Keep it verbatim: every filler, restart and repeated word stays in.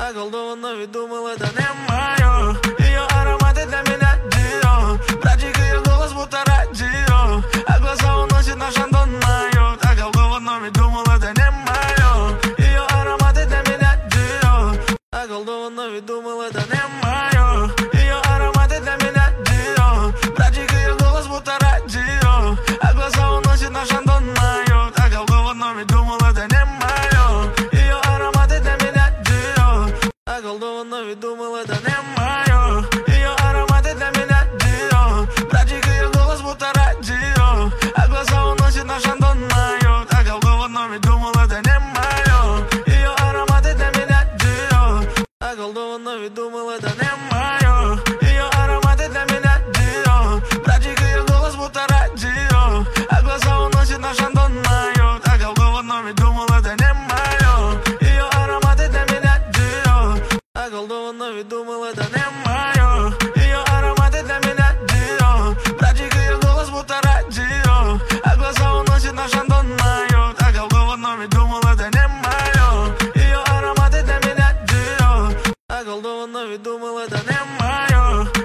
Околдована, ведь думал, это не мое. Ее ароматы для меня дио. Братик, ее голос будто радио, а глаза уносит на шандон майот. Околдована, ведь думал, это не мое. Ее ароматы для меня дио. Околдована, ведь думал, это не мое. Ее ароматы для меня дио. Братик, ее голос будто радио, а глаза уносит на шандон майот. Околдована, ведь думал, это не мое. Ее ароматы для меня дио. Околдована, ведь думал, это не мое. Ее ароматы для меня дио. Братик, ее голос будто радио, а глаза уносит на шандон майот. Околдована, ведь думал, это не мое. Ее ароматы для меня дио. Околдована, ведь думал, это не мое. Ее ароматы для меня дио. Братик, ее голос будто радио, а глаза уносит на шандон майот. Околдована, ведь думал, это не мое. Ее ароматы для меня дио. Околдована, ведь думал, это не мое. Ее ароматы для меня дио. Братик, ее голос будто радио, а глаза уносит на шандон майот. Околдована, ведь думал, это не мое. Ее ароматы для меня дио. Околдована, ведь думал, это не мое.